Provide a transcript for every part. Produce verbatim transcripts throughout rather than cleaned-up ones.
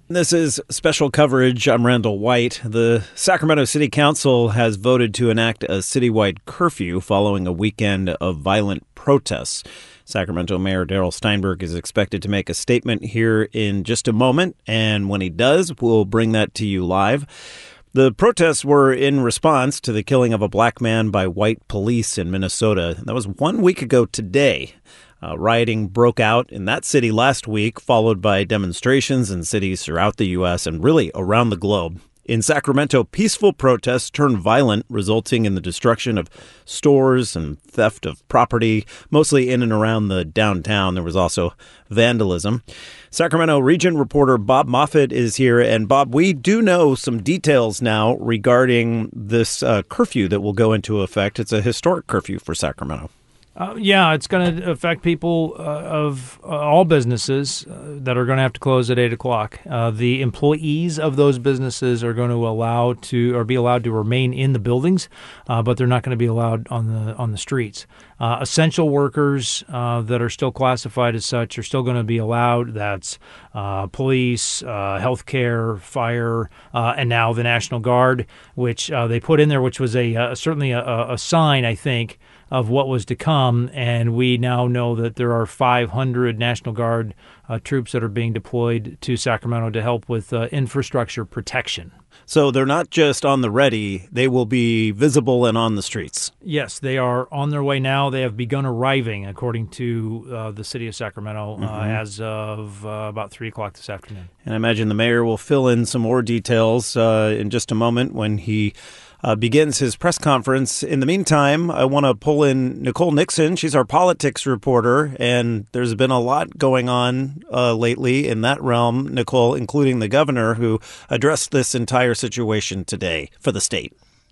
This is special coverage. I'm Randall White. The Sacramento City Council has voted to enact a citywide curfew following a weekend of violent protests. Sacramento Mayor Darrell Steinberg is expected to make a statement here in just a moment, and when he does, we'll bring that to you live. The protests were in response to the killing of a black man by white police in Minnesota. That was one week ago today. Uh, rioting broke out in that city last week, followed by demonstrations in cities throughout the U S and really around the globe. In Sacramento, peaceful protests turned violent, resulting in the destruction of stores and theft of property, mostly in and around the downtown. There was also vandalism. Sacramento Region reporter Bob Moffett is here. And Bob, we do know some details now regarding this uh, curfew that will go into effect. It's a historic curfew for Sacramento. Uh, yeah, it's going to affect people uh, of uh, all businesses uh, that are going to have to close at eight o'clock. Uh, the employees of those businesses are going to allow to or be allowed to remain in the buildings, uh, but they're not going to be allowed on the on the streets. Uh, essential workers uh, that are still classified as such are still going to be allowed. That's uh, police, uh, healthcare, fire, uh, and now the National Guard, which uh, they put in there, which was a uh, certainly a, a sign, I think, of what was to come, and we now know that there are five hundred National Guard uh, troops that are being deployed to Sacramento to help with uh, infrastructure protection. So they're not just on the ready, they will be visible and on the streets. Yes, they are on their way now. They have begun arriving, according to uh, the city of Sacramento, mm-hmm. uh, as of uh, about three o'clock this afternoon. And I imagine the mayor will fill in some more details uh, in just a moment when he Uh, begins his press conference. In the meantime, I want to pull in Nicole Nixon. She's our politics reporter, and there's been a lot going on uh, lately in that realm, Nicole, including the governor, who addressed this entire situation today for the state.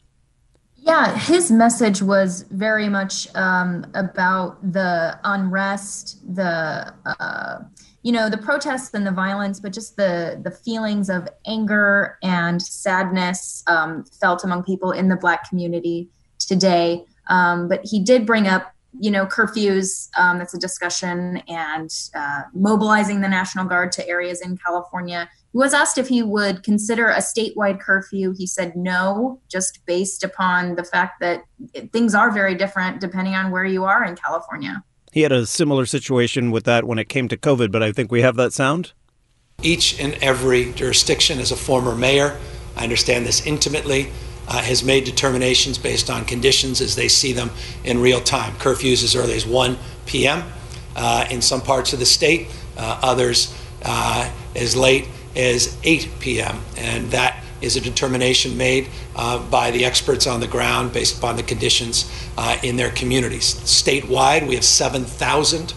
Yeah, his message was very much um, about the unrest, the uh, you know, the protests and the violence, but just the the feelings of anger and sadness um, felt among people in the Black community today. Um, but he did bring up, you know, curfews. Um, that's a discussion, and uh, mobilizing the National Guard to areas in California. He was asked if he would consider a statewide curfew. He said no, just based upon the fact that it, things are very different depending on where you are in California. He had a similar situation with that when it came to COVID, but I think we have that sound. Each and every jurisdiction, as a former mayor, I understand this intimately, uh, has made determinations based on conditions as they see them in real time. Curfews as early as one p.m. Uh, in some parts of the state, uh, others uh, as late as eight p.m. And that is a determination made uh, by the experts on the ground based upon the conditions uh, in their communities. Statewide, we have seven thousand.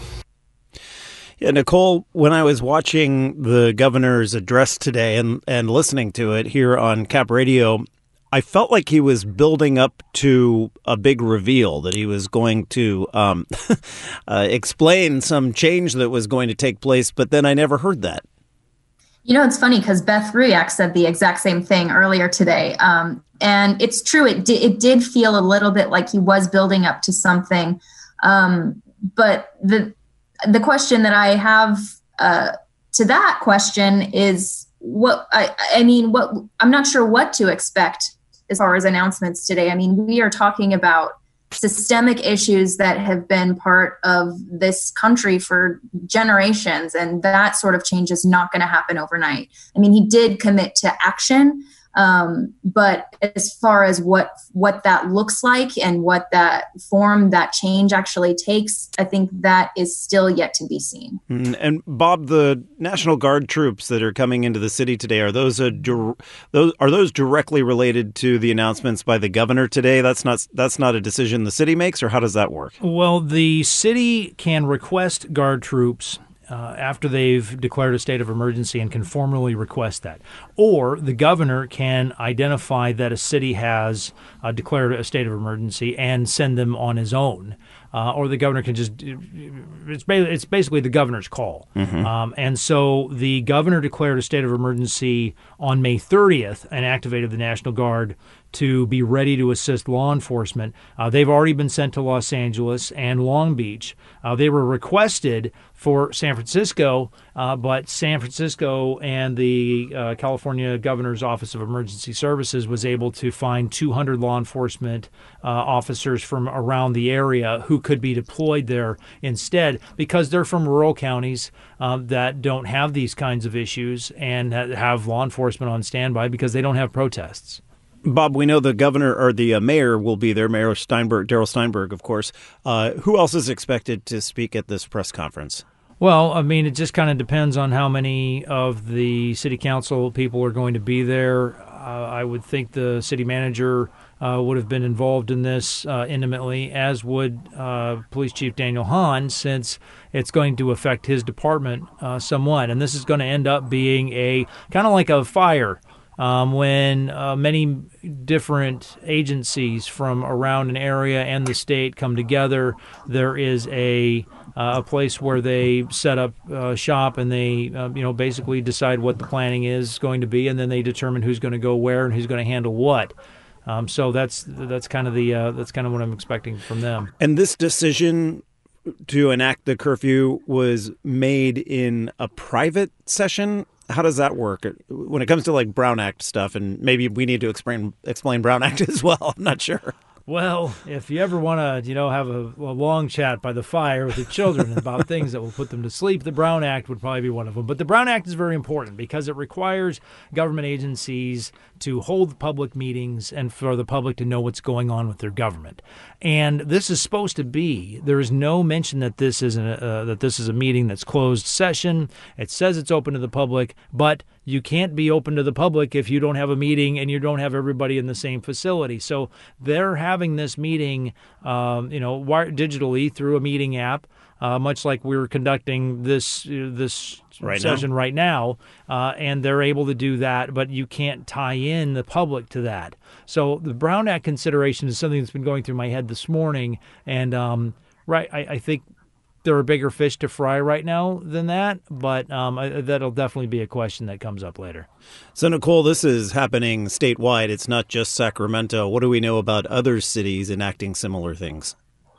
Yeah, Nicole, when I was watching the governor's address today and, and listening to it here on Cap Radio, I felt like he was building up to a big reveal, that he was going to um, uh, explain some change that was going to take place, but then I never heard that. You know, it's funny because Beth Ruyak said the exact same thing earlier today. Um, and it's true. It, di- it did feel a little bit like he was building up to something. Um, but the the question that I have uh, to that question is what I, I mean, what I'm not sure what to expect as far as announcements today. I mean, we are talking about systemic issues that have been part of this country for generations, and that sort of change is not going to happen overnight. I mean, he did commit to action, um, but as far as what what that looks like and what that form, that change actually takes, I think that is still yet to be seen. And Bob, the National Guard troops that are coming into the city today, are those a those are those directly related to the announcements by the governor today? That's not that's not a decision the city makes, or how does that work? Well, the city can request Guard troops Uh, after they've declared a state of emergency and can formally request that. Or the governor can identify that a city has uh, declared a state of emergency and send them on his own. uh, or the governor can just, it's, it's basically the governor's call. Mm-hmm. Um, and so the governor declared a state of emergency on May thirtieth and activated the National Guard to be ready to assist law enforcement. Uh, they've already been sent to Los Angeles and Long Beach. Uh, they were requested for San Francisco, uh, but San Francisco and the uh, California Governor's Office of Emergency Services was able to find two hundred law enforcement uh, officers from around the area who could be deployed there instead, because they're from rural counties uh, that don't have these kinds of issues and have law enforcement on standby because they don't have protests. Bob, we know the governor or the uh, mayor will be there, Mayor Steinberg, Darrell Steinberg, of course. Uh, who else is expected to speak at this press conference? Well, I mean, it just kind of depends on how many of the city council people are going to be there. Uh, I would think the city manager uh, would have been involved in this uh, intimately, as would uh, Police Chief Daniel Hahn, since it's going to affect his department uh, somewhat. And this is going to end up being a kind of like a fire. Um, when uh, many different agencies from around an area and the state come together, there is a uh, a place where they set up uh, shop and they uh, you know basically decide what the planning is going to be, and then they determine who's going to go where and who's going to handle what. Um, so that's that's kind of the uh, that's kind of what I'm expecting from them. And this decision to enact the curfew was made in a private session. How does that work when it comes to like Brown Act stuff? And maybe we need to explain explain Brown Act as well. I'm not sure. Well, if you ever want to, you know, have a, a long chat by the fire with the children about things that will put them to sleep, the Brown Act would probably be one of them. But the Brown Act is very important because it requires government agencies to hold public meetings and for the public to know what's going on with their government. And this is supposed to be, there is no mention that this is a, uh, that this is a meeting that's closed session. It says it's open to the public, but you can't be open to the public if you don't have a meeting and you don't have everybody in the same facility. So they're having this meeting, um, you know, wire, digitally through a meeting app, uh, much like we're conducting this uh, this right session now. right now, uh, and they're able to do that, but you can't tie in the public to that. So the Brown Act consideration is something that's been going through my head this morning, and um, right, I, I think there are bigger fish to fry right now than that, but um, I, that'll definitely be a question that comes up later. So, Nicole, this is happening statewide. It's not just Sacramento. What do we know about other cities enacting similar things?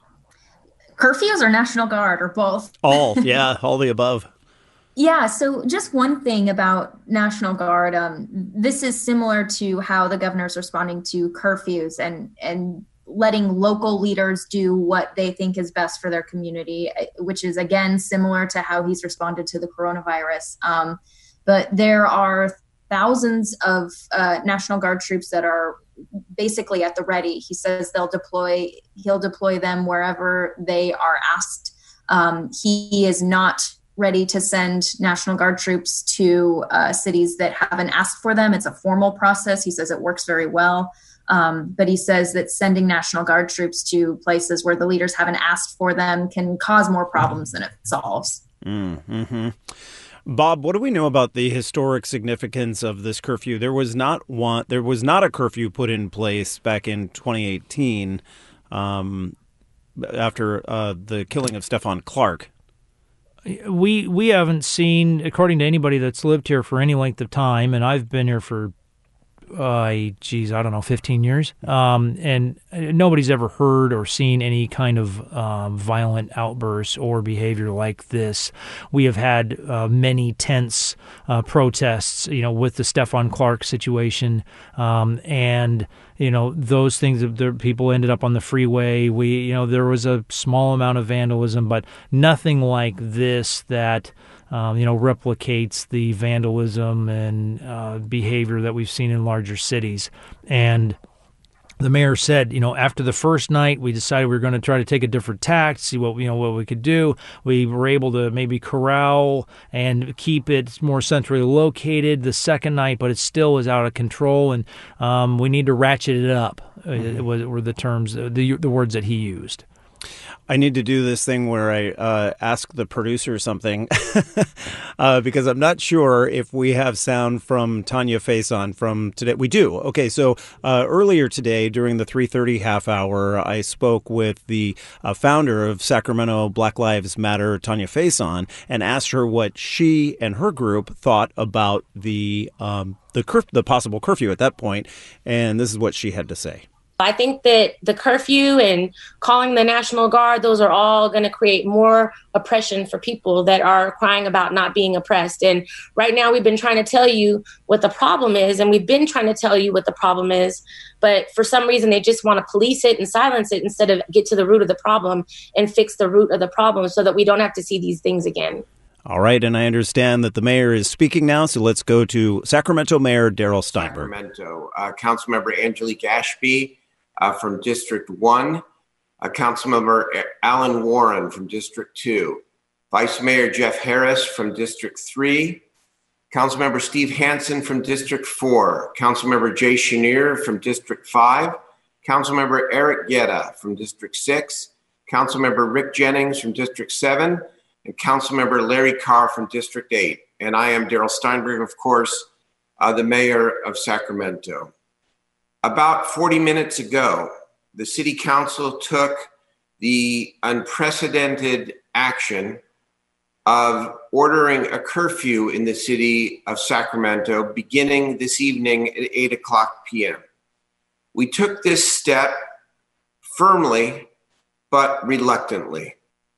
Curfews or National Guard or both? All, yeah, all the above. Yeah, so just one thing about National Guard. Um, this is similar to how the governor's responding to curfews and and letting local leaders do what they think is best for their community, which is, again, similar to how he's responded to the coronavirus. Um, but there are thousands of uh, National Guard troops that are basically at the ready. He says they'll deploy, he'll deploy them wherever they are asked. Um, he is not ready to send National Guard troops to uh, cities that haven't asked for them. It's a formal process. He says it works very well. Um, but he says that sending National Guard troops to places where the leaders haven't asked for them can cause more problems than it solves. Mm-hmm. Bob, what do we know about the historic significance of this curfew? There was not one. There was not a curfew put in place back in twenty eighteen um, after uh, the killing of Stephon Clark. We we haven't seen, according to anybody that's lived here for any length of time, and I've been here for Uh, geez, I don't know, fifteen years. Um, and nobody's ever heard or seen any kind of um, violent outbursts or behavior like this. We have had uh, many tense uh, protests, you know, with the Stephon Clark situation. Um, and, you know, those things, the people ended up on the freeway. We, you know, there was a small amount of vandalism, but nothing like this that Um, you know, replicates the vandalism and uh, behavior that we've seen in larger cities. And the mayor said, you know, after the first night, we decided we were going to try to take a different tack, see what, you know, what we could do. We were able to maybe corral and keep it more centrally located the second night, but it still is out of control, and um, we need to ratchet it up. Mm-hmm. It was, were the terms, the the words that he used. I need to do this thing where I uh, ask the producer something uh, because I'm not sure if we have sound from Tanya Faison from today. We do. Okay, so uh, earlier today during the three thirty half hour, I spoke with the uh, founder of Sacramento Black Lives Matter, Tanya Faison, and asked her what she and her group thought about the um, the, curf- the possible curfew at that point, and this is what she had to say. I think that the curfew and calling the National Guard, those are all going to create more oppression for people that are crying about not being oppressed. And right now we've been trying to tell you what the problem is, and we've been trying to tell you what the problem is. But for some reason, they just want to police it and silence it instead of get to the root of the problem and fix the root of the problem so that we don't have to see these things again. All right, and I understand that the mayor is speaking now, so let's go to Sacramento Mayor Darrell Steinberg. Sacramento, uh, Councilmember Angelique Ashby uh, from District one, uh, Councilmember Alan Warren from District two, Vice Mayor Jeff Harris from District three, Councilmember Steve Hansen from District four, Councilmember Jay Chenier from District five, Councilmember Eric Guetta from District six, Councilmember Rick Jennings from District seven, and Councilmember Larry Carr from District eight. And I am Darrell Steinberg, of course, uh, the mayor of Sacramento. About forty minutes ago, the city council took the unprecedented action of ordering a curfew in the city of Sacramento beginning this evening at eight o'clock p.m. We took this step firmly, but reluctantly.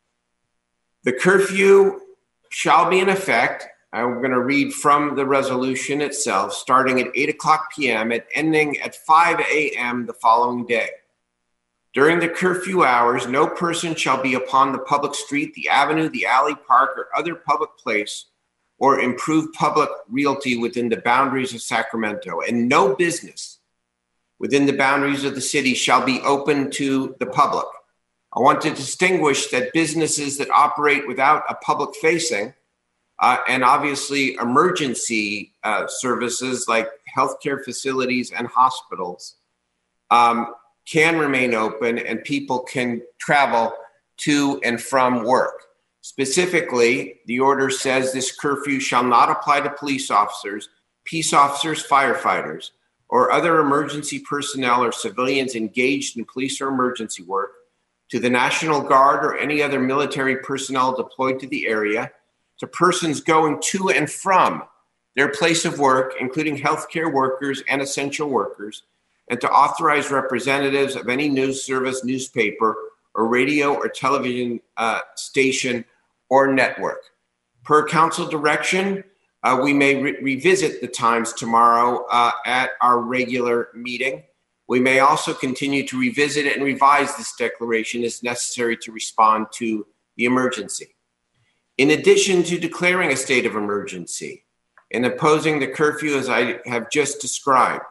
The curfew shall be in effect. I'm going to read from the resolution itself, starting at eight o'clock p.m. and ending at five a.m. the following day. During the curfew hours, no person shall be upon the public street, the avenue, the alley, park, or other public place, or improve public realty within the boundaries of Sacramento, and no business within the boundaries of the city shall be open to the public. I want to distinguish that businesses that operate without a public facing uh, and obviously emergency uh, services like healthcare facilities and hospitals um, can remain open and people can travel to and from work. Specifically, the order says this curfew shall not apply to police officers, peace officers, firefighters, or other emergency personnel or civilians engaged in police or emergency work, to the National Guard or any other military personnel deployed to the area, to persons going to and from their place of work, including healthcare workers and essential workers, and to authorized representatives of any news service, newspaper, or radio or television uh, station or network. Per council direction, uh, we may re- revisit the times tomorrow uh, at our regular meeting. We may also continue to revisit and revise this declaration as necessary to respond to the emergency. In addition to declaring a state of emergency and imposing the curfew as I have just described,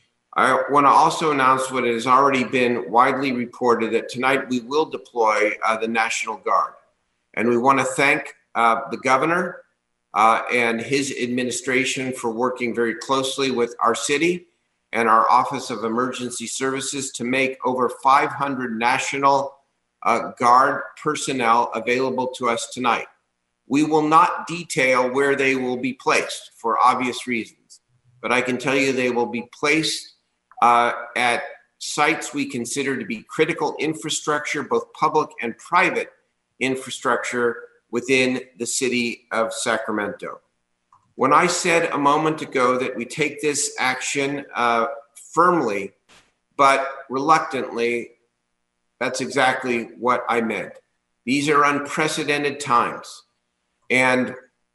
I want to also announce what has already been widely reported, that tonight we will deploy uh, the National Guard. And we want to thank uh, the governor uh, and his administration for working very closely with our city and our Office of Emergency Services to make over five hundred National uh, Guard personnel available to us tonight. We will not detail where they will be placed for obvious reasons, but I can tell you they will be placed uh, at sites we consider to be critical infrastructure, both public and private infrastructure within the city of Sacramento. When I said a moment ago that we take this action uh, firmly, but reluctantly, that's exactly what I meant. These are unprecedented times. And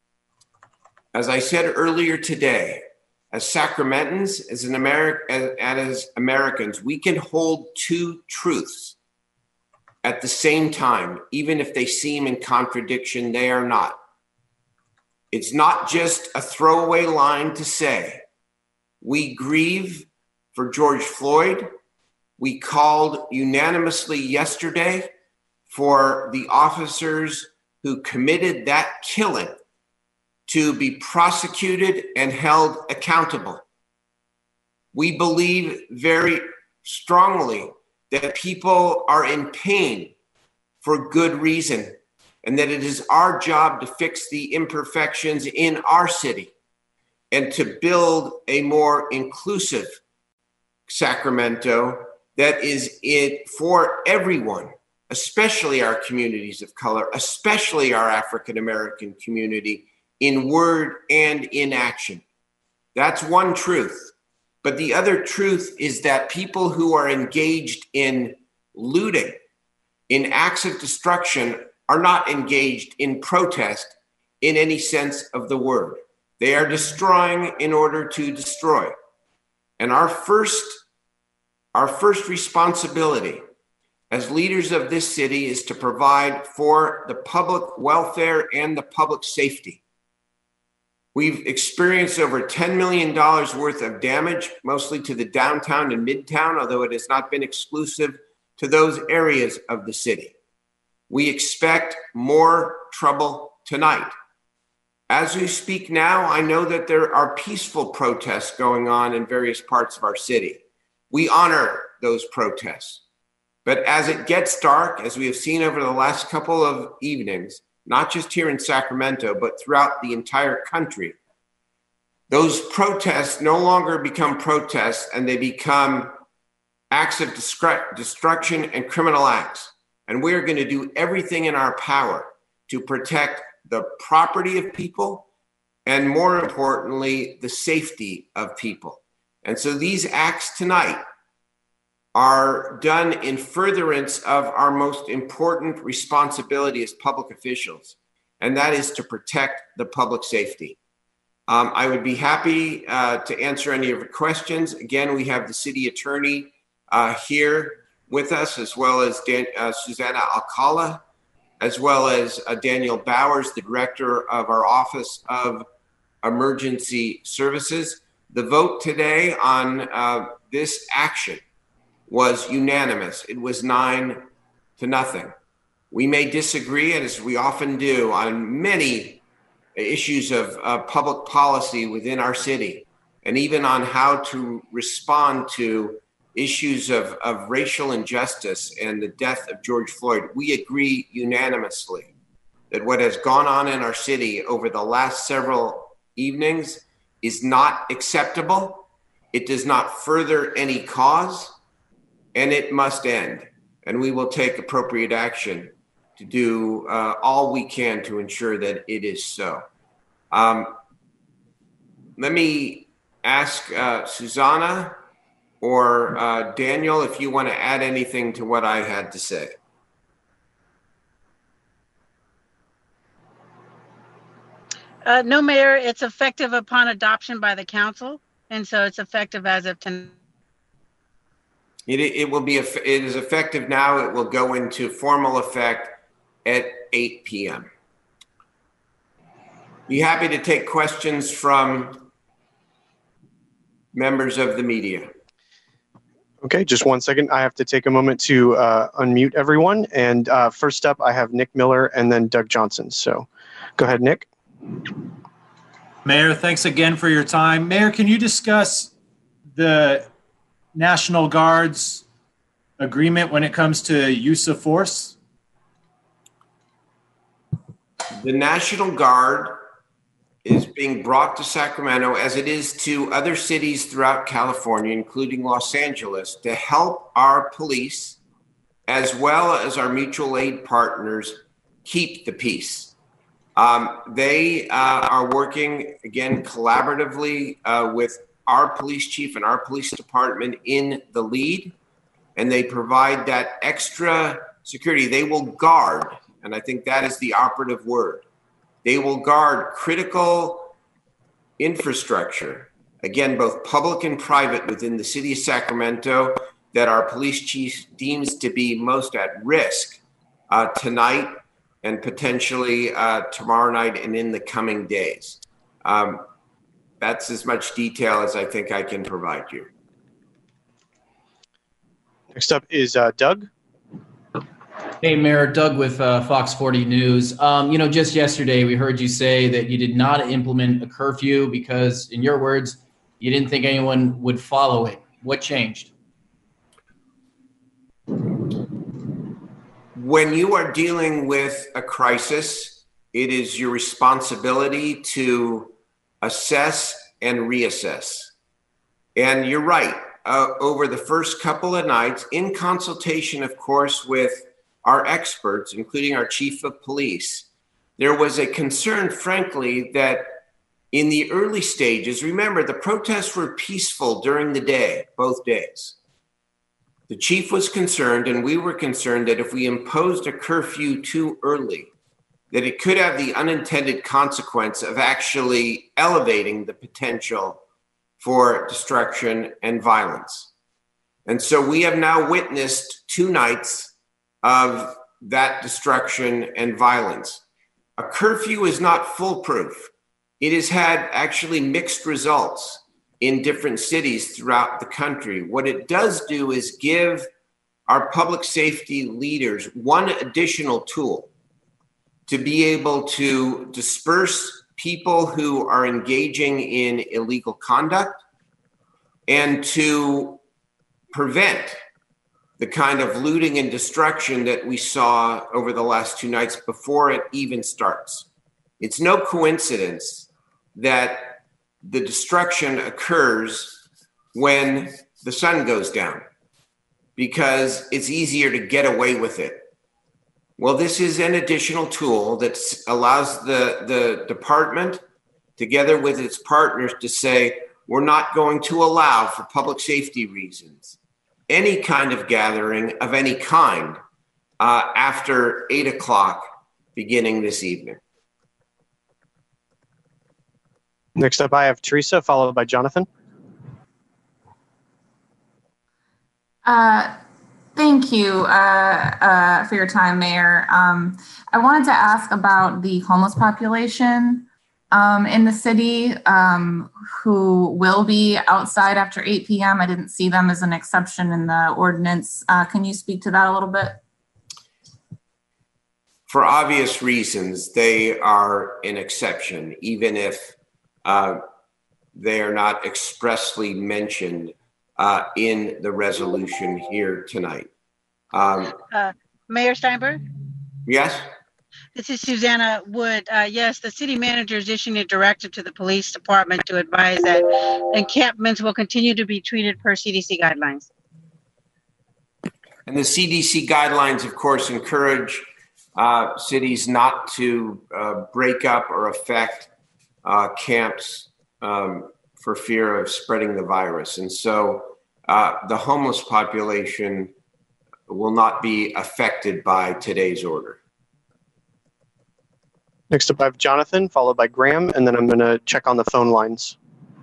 as I said earlier today, as Sacramentans, as, an Ameri- and as Americans, we can hold two truths at the same time, even if they seem in contradiction, they are not. It's not just a throwaway line to say, we grieve for George Floyd. We called unanimously yesterday for the officers who committed that killing to be prosecuted and held accountable. We believe very strongly that people are in pain for good reason, and that it is our job to fix the imperfections in our city and to build a more inclusive Sacramento that is it for everyone, especially our communities of color, especially our African American community, in word and in action. That's one truth. But the other truth is that people who are engaged in looting, in acts of destruction, are not engaged in protest in any sense of the word. They are destroying in order to destroy. And our first, our first responsibility as leaders of this city is to provide for the public welfare and the public safety. We've experienced over ten million dollars worth of damage, mostly to the downtown and midtown, although it has not been exclusive to those areas of the city. We expect more trouble tonight. As we speak now, I know that there are peaceful protests going on in various parts of our city. We honor those protests. But as it gets dark, as we have seen over the last couple of evenings, not just here in Sacramento, but throughout the entire country, those protests no longer become protests, and they become acts of destruction and criminal acts. And we're going to do everything in our power to protect the property of people, and more importantly, the safety of people. And so these acts tonight are done in furtherance of our most important responsibility as public officials, and that is to protect the public safety. Um, I would be happy uh, to answer any of your questions. Again, we have the city attorney uh, here with us, as well as Dan- uh, Susanna Alcala, as well as uh, Daniel Bowers, the director of our Office of Emergency Services. The vote today on uh, this action was unanimous. It was nine to nothing. We may disagree, and as we often do, on many issues of uh, public policy within our city, and even on how to respond to issues of, of racial injustice and the death of George Floyd. We agree unanimously that what has gone on in our city over the last several evenings is not acceptable. It does not further any cause, and it must end. And we will take appropriate action to do uh, all we can to ensure that it is so. Um, let me ask uh, Susanna or uh, Daniel if you want to add anything to what I had to say. Uh, no, Mayor, it's effective upon adoption by the council, and so it's effective as of tonight. It, it will be, it is effective now. It will go into formal effect at eight p.m. Be happy to take questions from members of the media. Okay, just one second. I have to take a moment to uh, unmute everyone. And uh, first up, I have Nick Miller and then Doug Johnson. So go ahead, Nick. Mayor, thanks again for your time. Mayor, can you discuss the National Guard's agreement when it comes to use of force? The National Guard is being brought to Sacramento, as it is to other cities throughout California, including Los Angeles, to help our police, as well as our mutual aid partners, keep the peace. Um, they uh, are working, again, collaboratively uh, with our police chief and our police department in the lead, and they provide that extra security. They will guard, and I think that is the operative word. They will guard critical infrastructure, again, both public and private, within the city of Sacramento that our police chief deems to be most at risk uh, tonight and potentially uh, tomorrow night and in the coming days. Um, that's as much detail as I think I can provide you. Next up is uh, Doug. Hey, Mayor, Doug with uh, Fox forty News. Um, you know, just yesterday we heard you say that you did not implement a curfew because, in your words, you didn't think anyone would follow it. What changed? when you are dealing with a crisis, it is your responsibility to assess and reassess. And you're right, uh, over the first couple of nights, in consultation, of course, with our experts, including our chief of police, there was a concern, frankly, that in the early stages, remember, the protests were peaceful during the day, both days. The chief was concerned, and we were concerned, that if we imposed a curfew too early, that it could have the unintended consequence of actually elevating the potential for destruction and violence. And so we have now witnessed two nights of that destruction and violence. A curfew is not foolproof. It has had actually mixed results in different cities throughout the country. What it does do is give our public safety leaders one additional tool to be able to disperse people who are engaging in illegal conduct and to prevent the kind of looting and destruction that we saw over the last two nights before it even starts. It's no coincidence that the destruction occurs when the sun goes down, because it's easier to get away with it. Well, this is an additional tool that allows the, the department, together with its partners, to say, we're not going to allow, for public safety reasons, any kind of gathering of any kind uh, after eight o'clock beginning this evening. Next up, I have Teresa, followed by Jonathan. Uh, thank you uh, uh, for your time, Mayor. Um, I wanted to ask about the homeless population um, in the city um, who will be outside after eight p.m. I didn't see them as an exception in the ordinance. Uh, can you speak to that a little bit? For obvious reasons, they are an exception, even if uh, they are not expressly mentioned uh, in the resolution here tonight. Um, uh, Mayor Steinberg? Yes? This is Susanna Wood. Uh, yes, the city manager is issuing a directive to the police department to advise that encampments will continue to be treated per C D C guidelines. And the C D C guidelines, of course, encourage uh, cities not to uh, break up or affect uh, camps um, for fear of spreading the virus. And so uh, the homeless population will not be affected by today's order. Next up, I have Jonathan, followed by Graham, and then I'm going to check on the phone lines.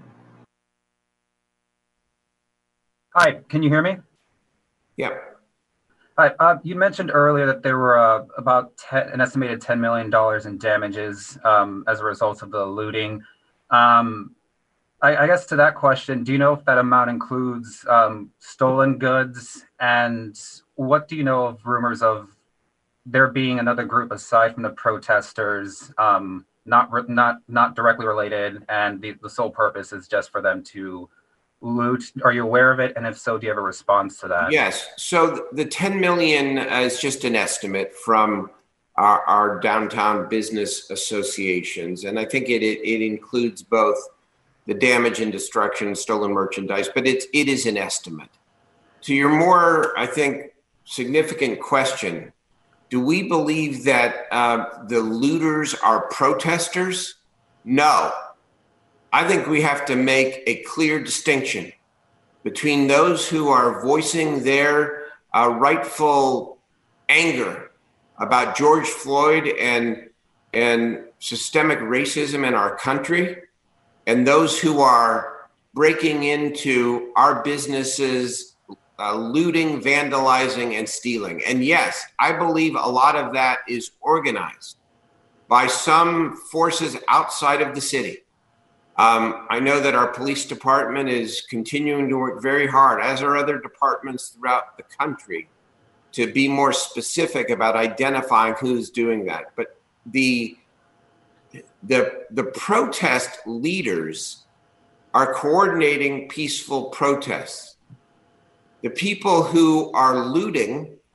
Hi, can you hear me? Yeah. Hi, uh, you mentioned earlier that there were uh, about ten, an estimated ten million dollars in damages um, as a result of the looting. Um, I, I guess to that question, do you know if that amount includes um, stolen goods? And what do you know of rumors of there being another group aside from the protesters, um, not re- not not directly related, and the, the sole purpose is just for them to loot? Are you aware of it? And if so, do you have a response to that? Yes. So the ten million is just an estimate from our, our downtown business associations. And I think it, it, it includes both the damage and destruction, stolen merchandise, but it's, it is an estimate. To your more, I think, significant question, do we believe that uh, the looters are protesters? No. I think we have to make a clear distinction between those who are voicing their uh, rightful anger about George Floyd and, and systemic racism in our country, and those who are breaking into our businesses, Uh, looting, vandalizing, and stealing. And yes, I believe a lot of that is organized by some forces outside of the city. Um, I know that our police department is continuing to work very hard, as are other departments throughout the country, to be more specific about identifying who's doing that. But the the the protest leaders are coordinating peaceful protests. The people who are looting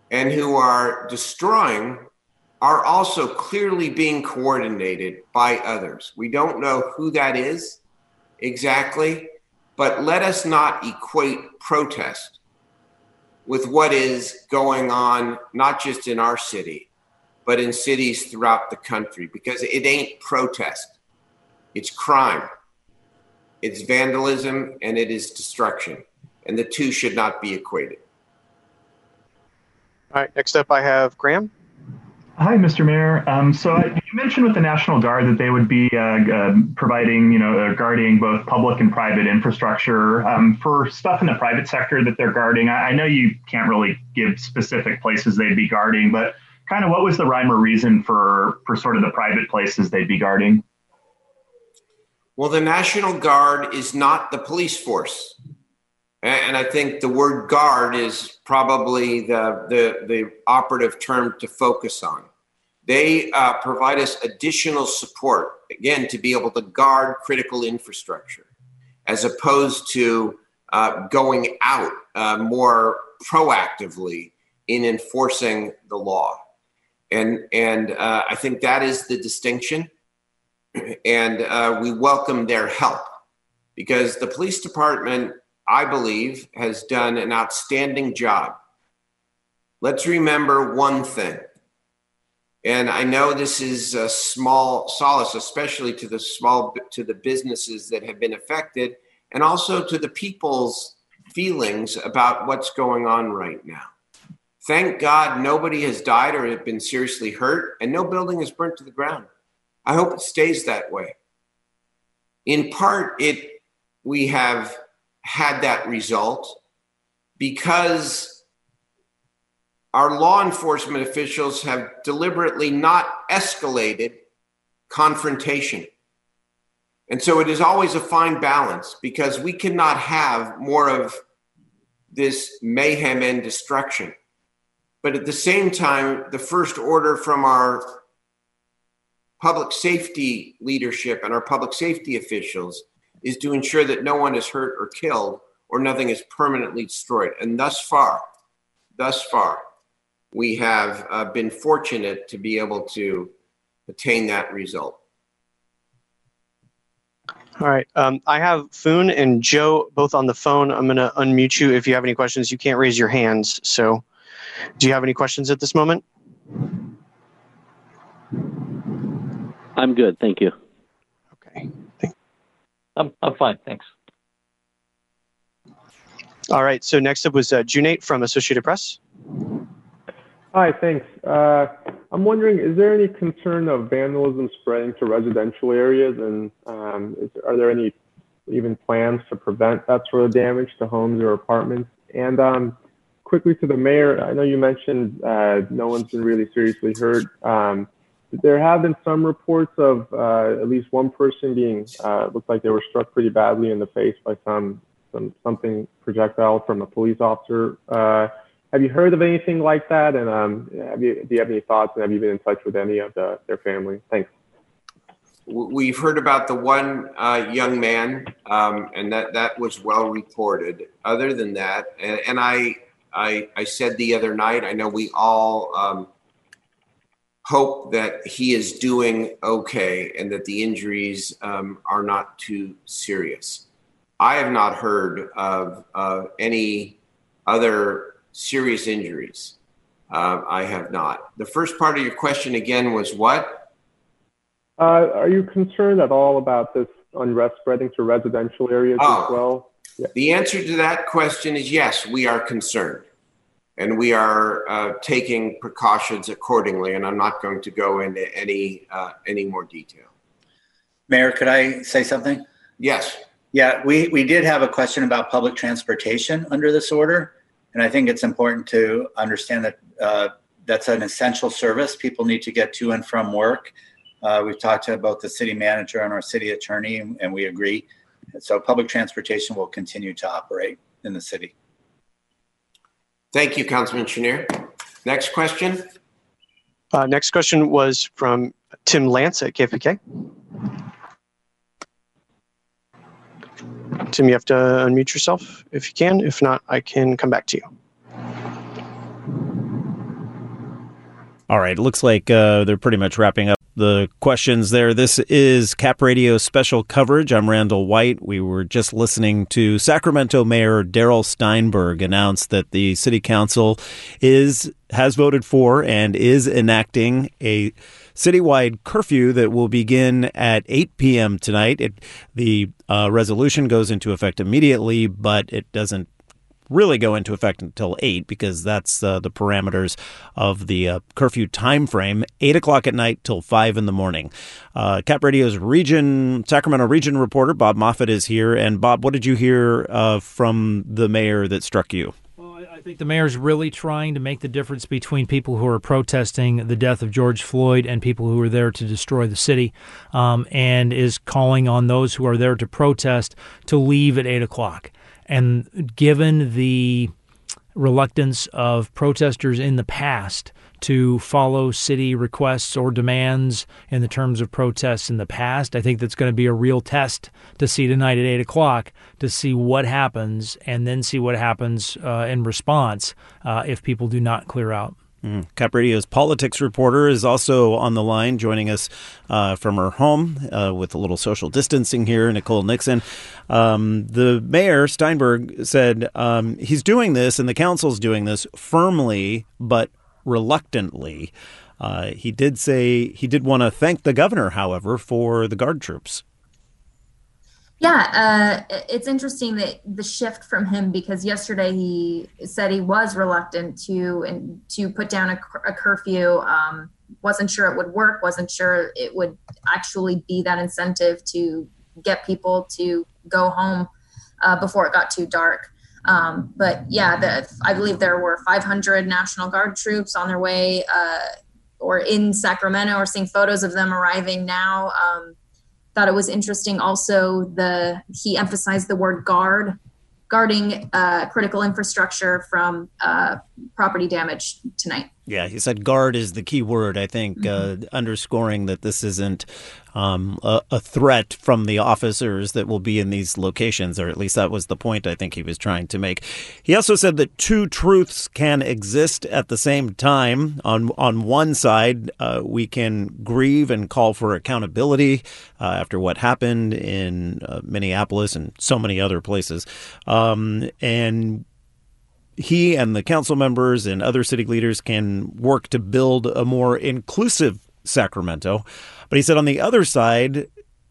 and who are destroying are also clearly being coordinated by others. We don't know who that is exactly, but let us not equate protest with what is going on, not just in our city, but in cities throughout the country, because it ain't protest. It's crime, it's vandalism, and it is destruction. And the two should not be equated. All right, next up I have Graham. Hi, Mister Mayor. Um, so I, you mentioned with the National Guard that they would be uh, uh, providing, you know, uh, guarding both public and private infrastructure. Um, for stuff in the private sector that they're guarding, I, I know you can't really give specific places they'd be guarding, but kind of what was the rhyme or reason for, for sort of the private places they'd be guarding? Well, the National Guard is not the police force. And I think the word guard is probably the, the, the operative term to focus on. They uh, provide us additional support, again, to be able to guard critical infrastructure, as opposed to uh, going out uh, more proactively in enforcing the law. And, and uh, I think that is the distinction. And uh, we welcome their help, because the police department, I believe, has done an outstanding job. Let's remember one thing, and I know this is a small solace, especially to the small, to the businesses that have been affected, and also to the people's feelings about what's going on right now. Thank God nobody has died or have been seriously hurt, and no building is burnt to the ground. I hope it stays that way. In part, it we have had that result because our law enforcement officials have deliberately not escalated confrontation. And so it is always a fine balance, because we cannot have more of this mayhem and destruction. But at the same time, the first order from our public safety leadership and our public safety officials is to ensure that no one is hurt or killed, or nothing is permanently destroyed. And thus far, thus far, we have uh, been fortunate to be able to attain that result. All right, um, I have Foon and Joe both on the phone. I'm gonna unmute you. If you have any questions, you can't raise your hands. So do you have any questions at this moment? I'm good, thank you. Okay. I'm, I'm fine, thanks. All right, so next up was uh, Junate from Associated Press. Hi, thanks. Uh, I'm wondering, is there any concern of vandalism spreading to residential areas? And um, is, are there any even plans to prevent that sort of damage to homes or apartments? And um, quickly to the mayor, I know you mentioned uh, no one's been really seriously hurt. Um, There have been some reports of uh, at least one person being, uh, looked like they were struck pretty badly in the face by some, some something projectile from a police officer. Uh, have you heard of anything like that? And um, have you, do you have any thoughts? And have you been in touch with any of the, their family? Thanks. We've heard about the one uh, young man, um, and that, that was well reported. Other than that, and, and I, I, I said the other night, I know we all um, hope that he is doing okay and that the injuries um, are not too serious. I have not heard of uh, any other serious injuries. Uh, I have not. The first part of your question again was what? Uh, are you concerned at all about this unrest spreading to residential areas oh, as well? Yeah. The answer to that question is yes, we are concerned. And we are uh, taking precautions accordingly, and I'm not going to go into any uh, any more detail. Mayor, could I say something? Yes. Yeah, we, we did have a question about public transportation under this order, and I think it's important to understand that uh, that's an essential service. People need to get to and from work. Uh, we've talked to both the city manager and our city attorney, and we agree. So public transportation will continue to operate in the city. Thank you, Councilman Chenier. Next question. Uh, next question was from Tim Lance at K F B K. Tim, you have to unmute yourself if you can. If not, I can come back to you. All right. It looks like uh, they're pretty much wrapping up the questions there. This is Cap Radio special coverage. I'm Randall White. We were just listening to Sacramento Mayor Darrell Steinberg announce that the city council is has voted for and is enacting a citywide curfew that will begin at eight p.m. tonight. It, the uh, resolution goes into effect immediately, but it doesn't really go into effect until eight because that's uh, the parameters of the uh, curfew time frame, eight o'clock at night till five in the morning. Uh, Cap Radio's region, Sacramento region reporter Bob Moffett is here. And Bob, what did you hear uh, from the mayor that struck you? I think the mayor's really trying to make the difference between people who are protesting the death of George Floyd and people who are there to destroy the city, um, and is calling on those who are there to protest to leave at eight o'clock. And given the reluctance of protesters in the past to follow city requests or demands in the terms of protests in the past, I think that's going to be a real test to see tonight at eight o'clock to see what happens and then see what happens uh, in response uh, if people do not clear out. Mm. Cap Radio's politics reporter is also on the line, joining us uh, from her home uh, with a little social distancing here, Nicole Nixon. Um, the mayor, Steinberg, said um, he's doing this and the council's doing this firmly but reluctantly. Uh, he did say he did want to thank the governor, however, for the Guard troops. Yeah, uh, it's interesting that the shift from him, because yesterday he said he was reluctant to and to put down a, a curfew. Um, wasn't sure it would work. Wasn't sure it would actually be that incentive to get people to go home uh, before it got too dark. Um, but yeah, the, I believe there were five hundred National Guard troops on their way uh, or in Sacramento, or seeing photos of them arriving now. Um, Thought it was interesting. Also, the he emphasized the word guard, guarding uh, critical infrastructure from uh, property damage tonight. Yeah, he said guard is the key word, I think, mm-hmm. uh, underscoring that this isn't um, a, a threat from the officers that will be in these locations, or at least that was the point I think he was trying to make. He also said that two truths can exist at the same time. On on one side, uh, we can grieve and call for accountability uh, after what happened in uh, Minneapolis and so many other places. Um, and he and the council members and other city leaders can work to build a more inclusive Sacramento. But he said on the other side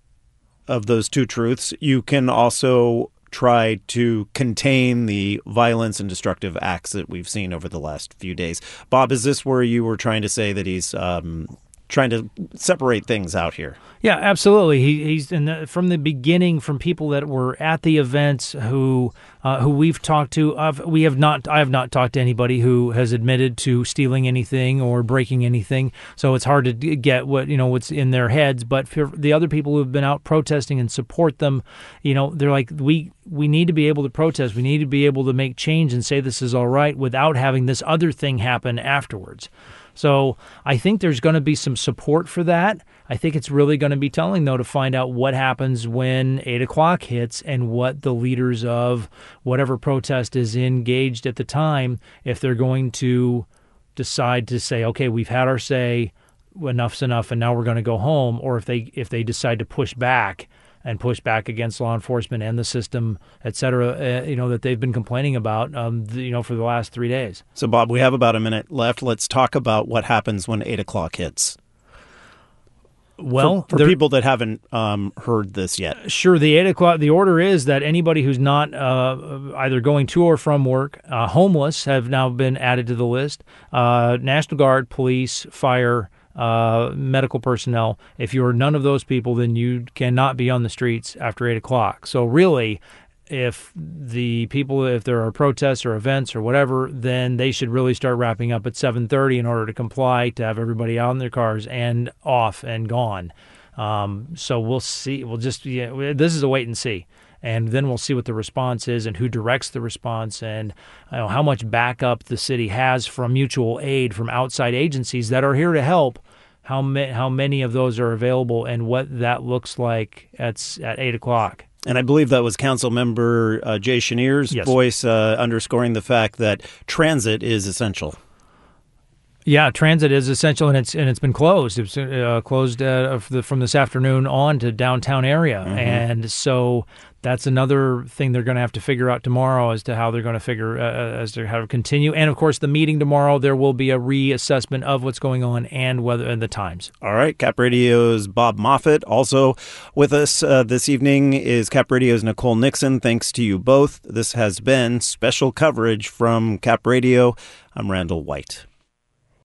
of those two truths, you can also try to contain the violence and destructive acts that we've seen over the last few days. Bob, is this where you were trying to say that he's um, trying to separate things out here? Yeah, absolutely. He, he's in the, from the beginning, from people that were at the events who uh, who we've talked to. I've, we have not. I have not talked to anybody who has admitted to stealing anything or breaking anything. So it's hard to get what you know what's in their heads. But for the other people who have been out protesting and support them, you know, they're like we we need to be able to protest. We need to be able to make change and say this is all right without having this other thing happen afterwards. So I think there's going to be some support for that. I think it's really going to be telling, though, to find out what happens when eight o'clock hits and what the leaders of whatever protest is engaged at the time, if they're going to decide to say, okay, we've had our say, enough's enough, and now we're going to go home, or if they if they decide to push back and push back against law enforcement and the system, et cetera, uh, you know, that they've been complaining about, um, you know, for the last three days. So, Bob, we have about a minute left. Let's talk about what happens when eight o'clock hits. Well, for, for there, people that haven't um, heard this yet. Sure. The eight o'clock, the order is that anybody who's not uh, either going to or from work, uh, homeless have now been added to the list. Uh, National Guard, police, fire, Uh, medical personnel. If you're none of those people, then you cannot be on the streets after eight o'clock. So really, if the people, if there are protests or events or whatever, then they should really start wrapping up at seven thirty in order to comply, to have everybody out in their cars and off and gone. Um, so we'll see. We'll just, yeah, this is a wait and see. And then we'll see what the response is and who directs the response, and you know, how much backup the city has from mutual aid from outside agencies that are here to help. How ma- how many of those are available, and what that looks like at at eight o'clock. And I believe that was Council Member uh, Jay Chenier's yes. voice uh, underscoring the fact that transit is essential. Yeah, transit is essential, and it's and it's been closed. It's uh, closed uh, from this afternoon on to downtown area, mm-hmm. and so that's another thing they're going to have to figure out tomorrow as to how they're going to figure uh, as to how to continue. And of course, the meeting tomorrow, there will be a reassessment of what's going on and whether and the times. All right, Cap Radio's Bob Moffett. Also with us uh, this evening is Cap Radio's Nicole Nixon. Thanks to you both. This has been special coverage from Cap Radio. I'm Randall White.